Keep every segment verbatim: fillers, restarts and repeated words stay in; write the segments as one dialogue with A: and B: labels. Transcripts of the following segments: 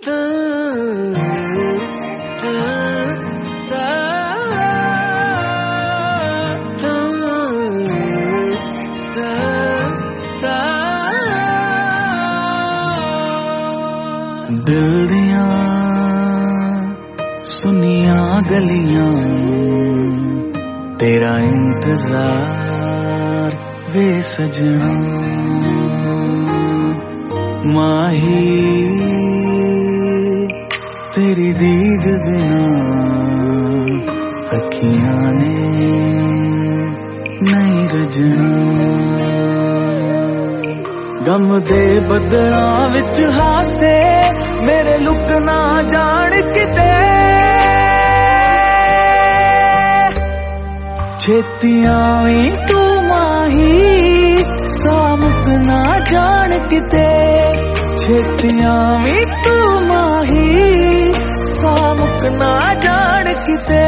A: दिल दिया सुनिया गलियां तेरा इंतजार वे सजना माही तेरी दीद बिना अखियां ने नहीं रजना गम दे बदला विच हासे मेरे लुक ना जान किते छेतियां भी तू माही सामुक ना जान किते छेतियां भी तू माही सामुक ना जान किते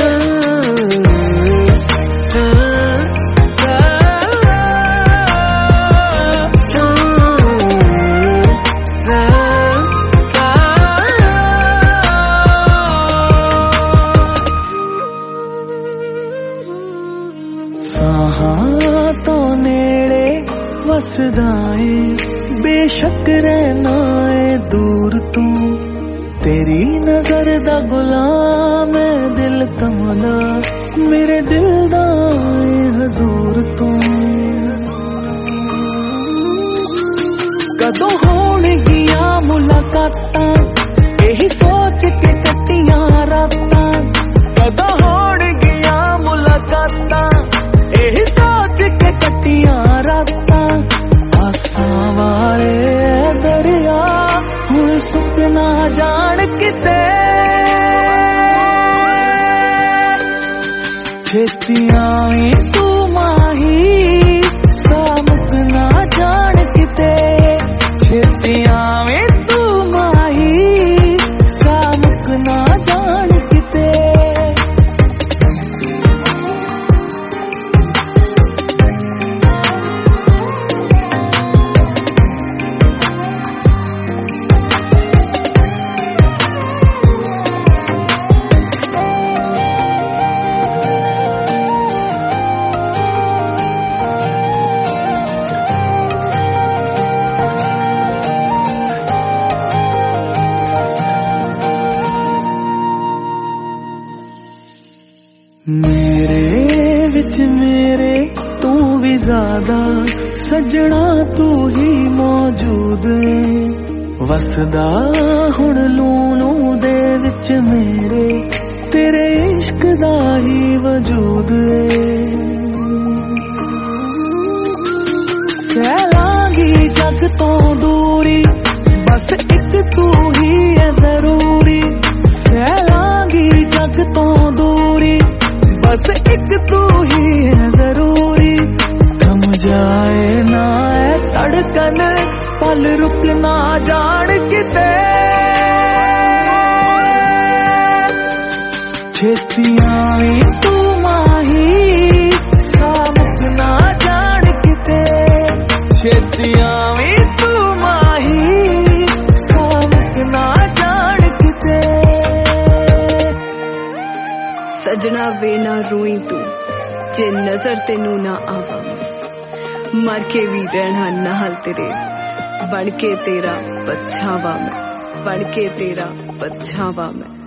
A: साहां तो नेड़े वसदा है बेशक रहना है दूर तू तेरी नजर दा गुलाम है दिल कमला मेरे दिल दा है हजूर तू कदों होणगियां मुलाकातां यही सोच के कट्टियां रातां कदों होणगियां मुलाकातां यही सोच के कट्टियां रातां आसां वाले दरिया हुण सुक ना जान किते छेतियां भी तू माही सामुक ना जान किते छेतियां भी तू माही सामुक ना जान किते मेरे विच मेरे तू भी ज्यादा सजना तू ही मौजूद है वसदा हुण लूनू दे विच मेरे तेरे इश्क दा ही वजूद है फैलांगी जग तो दूरी बस एक तू ही है जरूरी फैलांगी जग तो दूरी बस एक तू ही है जरूरी थम जाए ना है धड़कन पल रुक ना जान किते छेतियां भी तू माही सामुक ना जान किते छेतियां भी तू माही सामुक ना जान किते
B: सजना वे ना रोई तू जे नजर तेनू ना आवा मर के भी रहना नाल तेरे बन के तेरा परछावा मैं बन के तेरा परछावा मैं।